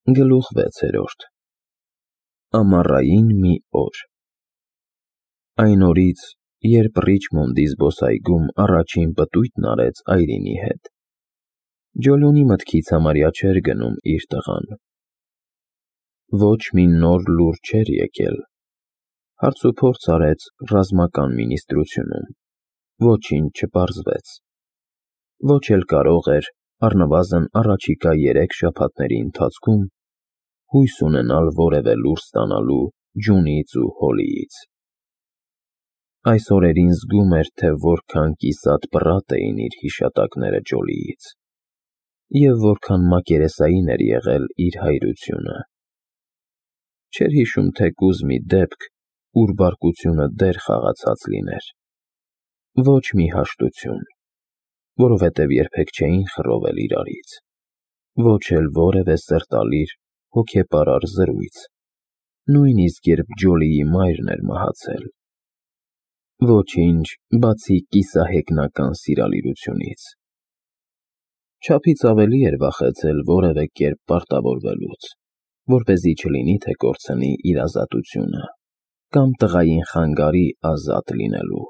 Գլուխ 6. Ամառային մի օր։ Այն օրից, երբ Ռիչմոնդի զբոսայգում առաջին պտույտն արեց Այրինի հետ, Ջոլիոնի մտքից համարյա չէր գնում իր տղան։ Ոչ մի նոր լուր չէր եկել։ Հարցուփորձ արեց ռազմական մինիստրությունում, ոչինչ չպարզվեց։ Ոչ էլ կարող էր առնվազն առաջիկա 3 շաբաթների ընթացքում հույս ունենալ որևէ լուր ստանալու Ջունից ու Հոլիից։ Այս օրերին զգում էր, թե որքան կիսատ-պռատ էին իր հիշատակները Ջոլիից, և որքան մակերեսային էր եղել իր հայրությունը։ Չէր հիշում թեկուզ մի դեպք, ուր բարկությունը դեր խաղացած լիներ։ Ոչ մի հաշտություն, որովհետև երբեք չէին խռովել իրարից, ոչ էլ որևէ սրտալիր, հոգեպարար զրույց, նույնիսկ երբ Ջոլիի մայրն էր մահացել։ Ոչինչ, բացի կիսահեգնական սիրալիրությունից։ Չափից ավելի էր վախեցել որևէ կերպ պարտավորվելուց, որպեսզի չլինի, թե կորցնի իր ազատությունը կամ տղային խանգարի ազատ լինելու։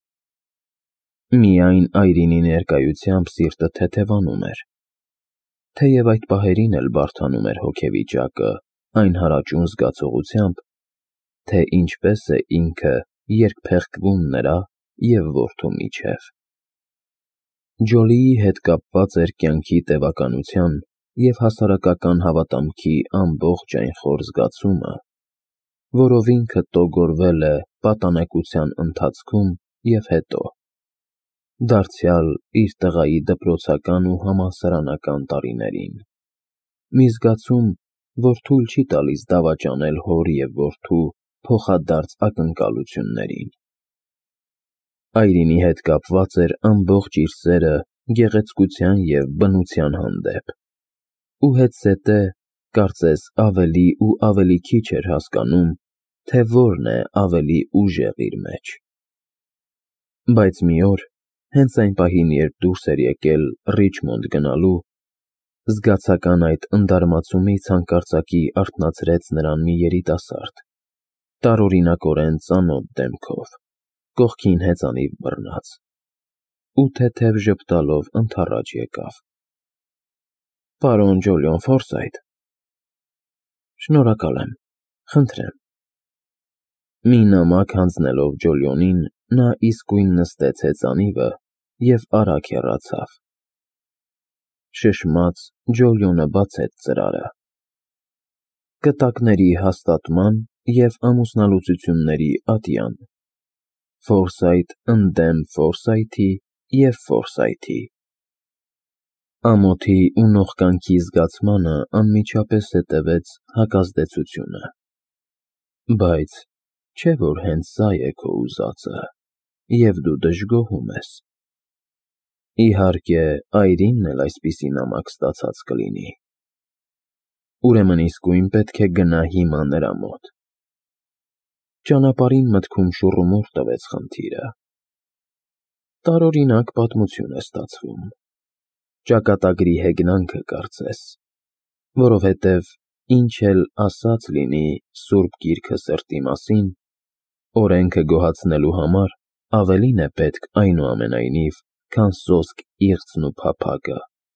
Միայն Այրինի ներկայությամբ սիրտը թեթևանում էր, թեև այդ պահերին էլ բարդանում էր հոգեվիճակը այն հարաճուն զգացողությամբ, թե ինչպես է ինքը երկփեղկվում նրա և որդու միջև։ Ջոլիի հետ կապված էր կյանքի տևականության և հասարակական հավատամքի ամբողջ այն խոր զգացումը, որով ինքը տոգորվել է պատանեկության ընթացքում և հետո, դարձյալ իր տղայի դպրոցական ու համալսարանական տարիներին, մի զգացում, որ թույլ չի տալիս դավաճանել հոր և որդու փոխադարձ ակնկալություններին։ Այրինի հետ կապված էր ամբողջ իր սերը գեղեցկության և բնության հանդեպ, ու հետզհետե, կարծես ավելի ու ավելի քիչ էր հասկանում, թե որն է ավելի ուժեղ իր մեջ։ Բայց մի օր, հենց այն պահին, երբ դուրս էր եկել Ռիչմոնդ գնալու, զգացական այդ ընդարմացումից հանկարծակի արթնացրեց նրան մի երիտասարդ, տարօրինակորեն ծանոթ դեմքով, կողքին հեծանիվ բռնած, ու թեթև ժպտալով ընդառաջ եկավ։ Պարոն Ջոլիոն Ֆորսայթ։ Շնորհակալ եմ, խնդրեմ։ Մի նամակ հանձնելով Ջոլիոնին, նա իսկույն նստեց հեծանիվը և արագ հեռացավ։ Շշմած Ջոլիոնը բացեց ծրարը։ Կտակների հաստատման և ամուսնալուծությունների ատյան։ Ֆորսայթ ընդդեմ Ֆորսայթի և Ֆորսայթի։ Ամոթի ու նողկանքի զգացմանը անմիջապես հետևեց հակազդեցությունը։ Բայց չէ՞ որ հենց սա է քո ուզածը, և դու դժգոհում ես։ Իհարկե, Այրինն էլ այսպիսի նամակ ստացած կլինի։ Ուրեմն իսկույն պետք է գնա հիմա նրա մոտ։ Ճանապարհին մտքում շուռումուռ տվեց խնդիրը։ Տարօրինակ պատմություն է ստացվում։ Ճակատագրի հեգնանքը կարծես, որովհետև ինչ էլ ասած լինի Սուրբ Գիրքը սրտի մասին, օրենքը գոհացնելու համար ավելին է պետք այնուամենայնիվ, քան սոսկ իղձն ու փափագը։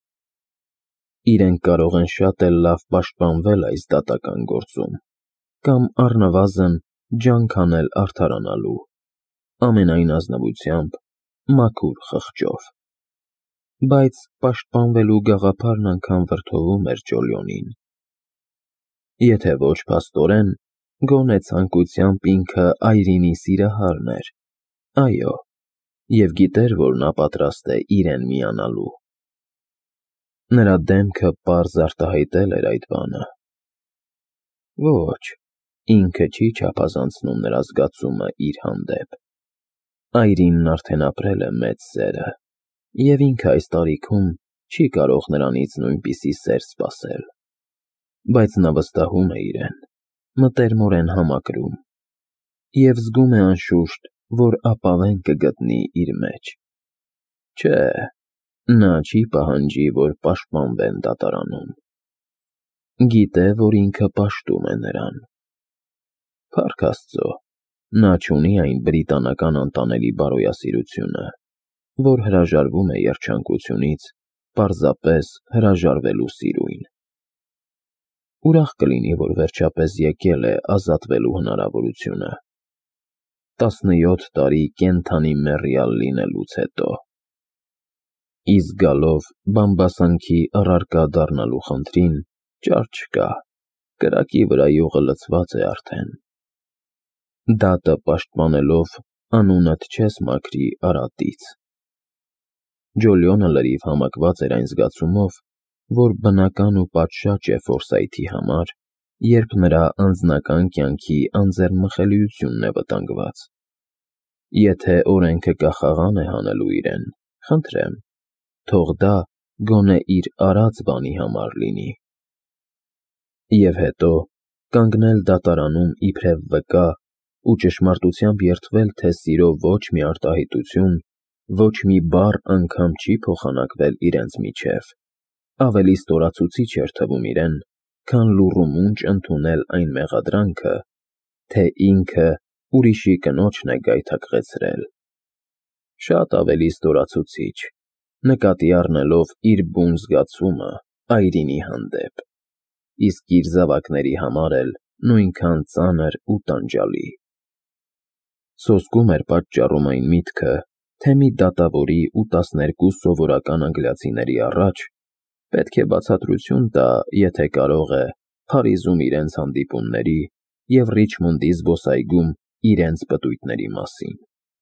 Իրենք կարող են շատ էլ լավ պաշտպանվել այս դատական գործում, կամ առնվազն ջանք անել արդարանալու, ամենայն ազնվությամբ, մաքուր խղճով։ Բայց պաշտպանվելու գաղափարն անգամ վրդովում էր Ջոլիոնին։ Եթե ոչ փաստորեն, գոնե ցանկությամբ ինքը Այրինի սիրահարն էր, այո, և գիտեր, որ նա պատրաստ է իրեն միանալու։ Նրա դեմքը պարզ արտահայտել էր այդ բանը։ Ոչ, ինքը չի չափազանցնում նրա զգացումը իր հանդեպ։ Այրինն արդեն ապրել է մեծ սերը, և ինքը այս տարիքում չի կարող նրանից նույնպիսի սեր սպասել։ Բայց նա վստահում է իրեն, մտերմորեն համակրում, և զգում է անշուշտ, որ ապավեն կգտնի իր մեջ։ Չէ, նա չի պահանջի, որ պաշտպանվեն դատարանում։ Գիտե, որ ինքը պաշտում է նրան։ Փառք Աստծո, նա չունի այն բրիտանական անտանելի բարոյասիրությունը, որ հրաժարվում է երջանկությունից, պարզապես հրաժարվելու սիրույն։ Ուրախ կլինի, որ վերջապես եկել է ազատվելու հնարավորությունը։ 17 տարի կենդանի մեռյալ լինելուց հետո։ Իսկ գալով բամբասանքի առարկա դառնալու խնդրին, ճար չկա, կրակի վրա յուղը լցված է արդեն։ Դատը պաշտպանելով անունդ չես մաքրի արատից։ Ջոլիոնը լրիվ համակված էր այն զգացումով, որ բնական ու պատշաճ է Ֆորսայթի համար, երբ նրա անձնական կյանքի անձեռնմխելիությունն է վտանգված։ Եթե օրենքը կախաղան է հանելու իրեն, խնդրեմ, թող դա գոնե իր արած բանի համար լինի։ Եվ հետո կանգնել դատարանում իբրև վկա ու ճշմարտությամբ երդվել, թե սիրո ոչ մի արտահայտություն, ոչ մի բառ անգամ չի փոխանակվել իրենց միջև, ավելի ստորացուցիչ էր թվում իրեն, քան լուռ ու մունջ ընդունել այն մեղադրանքը, թե ինքը ուրիշի կնոջն է գայթակղեցրել։ Շատ ավելի ստորացուցիչ, նկատի առնելով իր բուն զգացումը այրինի հանդեպ, իսկ իր զավակների համար էլ նույնքան ծանր ու տանջալի։ Սոսկում էր պատճառում այն միտքը, թե մի դատավորի ու 12 սովորական անգլիացիների առաջ պետք է բացատրություն տա, եթե կարող է, Փարիզում իրենց հանդիպումների և Ռիչմոնդի զբոսայգում իրենց պտույտների մասին։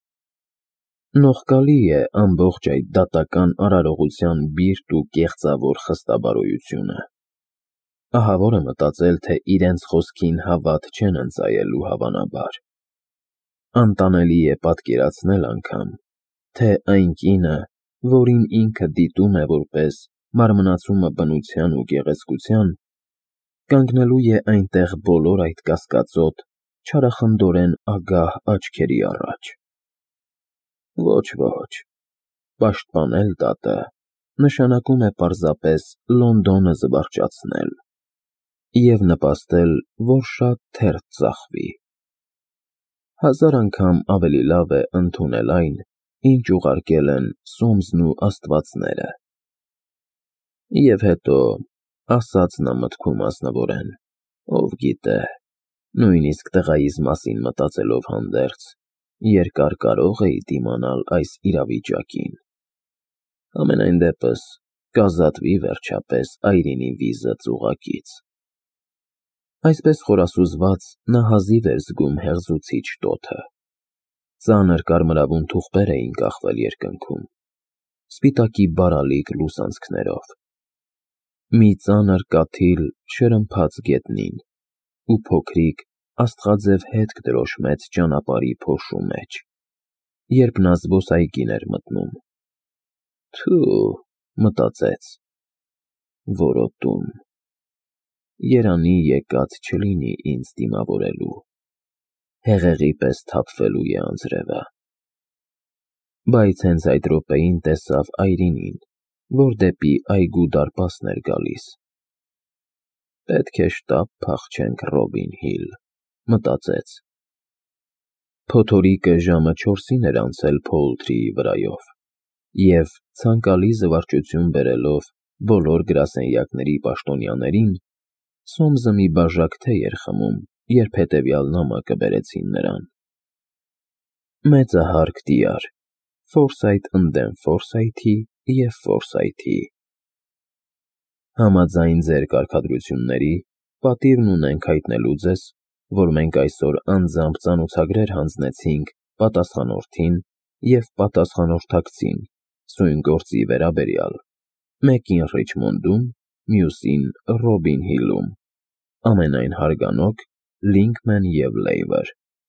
Նողկալի է ամբողջ այդ դատական արարողության բիրտ ու կեղծավոր խստաբարոյությունը։ Ահավոր է մտածել, թե իրենց խոսքին հավատ չեն ընծայելու հավանաբար։ Անտանելի է պատկերացնել անգամ, թե այն կինը, որին ինքը դիտում է որպես մարմնացումը բնության ու գեղեցկության, կանգնելու է այնտեղ բոլոր այդ կասկածոտ, չարախնդորեն ագահ աչքերի առաջ։ Ոչ, պաշտպանել դատը նշանակում է պարզապես Լոնդոնը զվարճացնել և նպաստել, որ շատ թերթ ծախվի։ 1000 անգամ ավելի լավ է ընդունել այն, ինչ ուղարկել են Սոմսն ու աստվածները։ Եվ հետո, ասաց նա մտքում ազնվորեն, ով գիտե, նույնիսկ տղայիս մասին մտածելով հանդերձ, երկար կարող էի դիմանալ այս իրավիճակին։ Համենայն դեպս, կազատվի վերջապես այրինի վիզը ծուղակից։ Այսպես խորասուզված, նա հազիվ էր զգում հեղձուցիչ տոթը։ Ծանր կարմրավուն թուղթեր էին կախվել երկնքում, սպիտակի բարալիկ լուսանցքներով։ Մի ծանր կաթիլ շրմփաց գետնին ու փոքրիկ աստղաձև հետք դրոշմեց ճանապարհի փոշու մեջ, երբ նա զբոսայգին էր մտնում։ Թու, մտածեց, որոտում։ Երանի եկած չլինի ինձ դիմավորելու, հեղեղի պես թափվելու է անձրևը։ Բայց հենց այդ րոպեին տեսավ Այրինին, որ դեպի այգու դարպասն էր գալիս։ Պետք է շտապ փախչենք Ռոբին Հիլ, մտածեց։ Փոթորիկը ժամը 4-ին էր անցել Փոուլթրիի վրայով, և ցանկալի զվարճություն բերելով բոլոր գրասենյակների պաշտոնյաներին, Սոմսը մի բաժակ թեյ էր խմում, երբ հետևյալ նամակը բերեցին նրան. Մեծահարկ դիար, Ֆորսայթ ընդդեմ Ֆորսայթի և Ֆորսայթի։ Համաձայն ձեր կարգադրությունների, պատիվն ունենք հայտնելու ձեզ, որ մենք այսօր անձամբ ծանոթագրեր հանձնեցինք պատասխանորդին և պատասխանորդակցին սույն գործի վերաբերյալ, մեկին Ռիչմոնդում, մյուսին Ռոբին Հիլում, ամենայն հարգանոք Լինքմեն և Լեյվեր։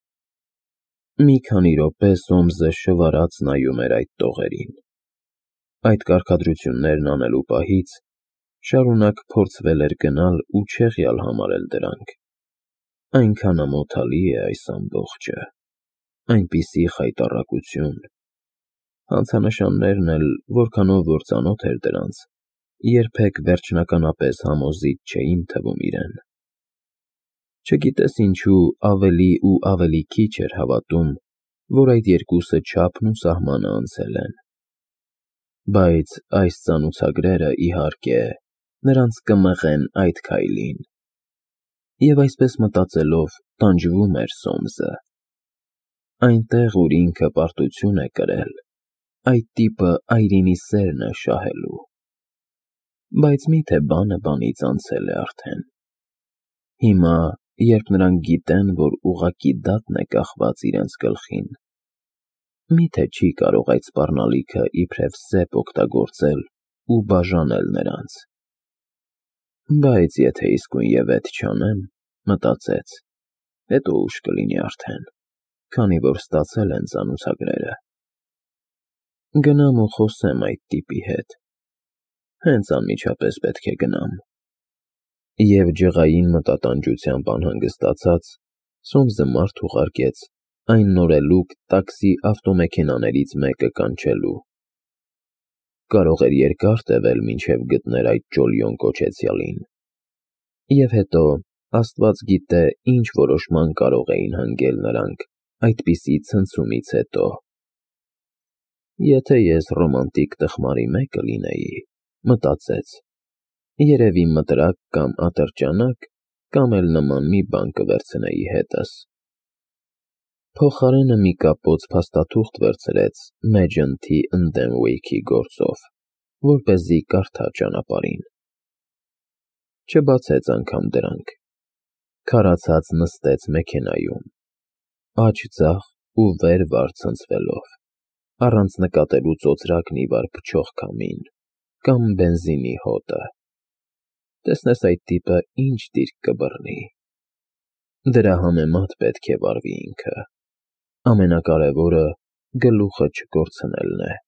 Մի քանի րոպե Սոմսը շվարած նայում էր այդ տողերին։ Այդ կարգադրություններն անելու պահից շարունակ փորձվել էր գնալ ու չեղյալ համարել դրանք։ Այնքան ամոթալի է այս ամբողջը, այնպիսի խայտառակություն։ Հանցանշաններն էլ, որքանով որ ծանոթ էր դրանց, երբեք վերջնականապես համոզիչ չէին թվում իրեն։ Չգիտես ինչու ավելի ու ավելի քիչ էր հավատում, որ այդ երկուսը չափն ու սահմանը անցել են։ Բայց այս ծանուցագրերը, իհարկե, նրանց կմղեն այդ քայլին։ Եվ այսպես մտածելով տանջվում էր Սոմսը։ Այնտեղ, ուր ինքը պարտություն է կրել, այդ տիպը այրինի սերն է շահելու։ Բայց միթե բանը բանից անցել է արդեն։ Հիմա, երբ նրանք գիտեն, որ ուղղակի դատն է կախված իրենց գլխին, միթե չի կարող այդ սպառնալիքը իբրև սեպ օգտագործել ու բաժանել նրանց։ Բայց եթե իսկույն ետ չանեմ, մտածեց, հետո ուշ կլինի արդեն, քանի որ ստացել են ծանուցագրերը։ Գնամ ու խոսեմ այդ տիպի հետ։ Հենց անմիջապես պետք է գնամ։ Եվ ջղային մտատանջությամբ անհանգստացած, Սոմսը մարդ ուղարկեց այն նորելուկ տաքսի ավտոմեքենաներից մեկը կանչելու։ Կարող էր երկար տևել, մինչև գտներ այդ Ջոլիոն կոչեցյալին։ Եվ հետո, Աստված գիտե, ինչ որոշման կարող էին հանգել նրանք այդպիսի ցնցումից հետո։ Եթե ես ռոմանտիկ տխմարի մեկը լինեի, մտածեց, երևի մտրակ կամ ատրճանակ, կամ էլ նման մի բան կվերցնեի հետս։ Փոխարենը մի կապոց փաստաթուղթ վերցրեց Մեջընթի ընդդեմ Ուեյքի գործով, որպեսզի կարդա ճանապարհին։ Չբացեց անգամ դրանք։ Քարացած նստեց մեքենայում, աջ ձախ ու վեր վար ցնցվելով, առանց նկատելու ծոծրակն ի վար փչող քամին, կամ բենզինի հոտը։ Տեսնես այդ տիպը ինչ դիրք կբռնի։ Դրա համեմատ պետք է վարվի ինքը։ Ամենակարևորը գլուխը չկորցնելն է։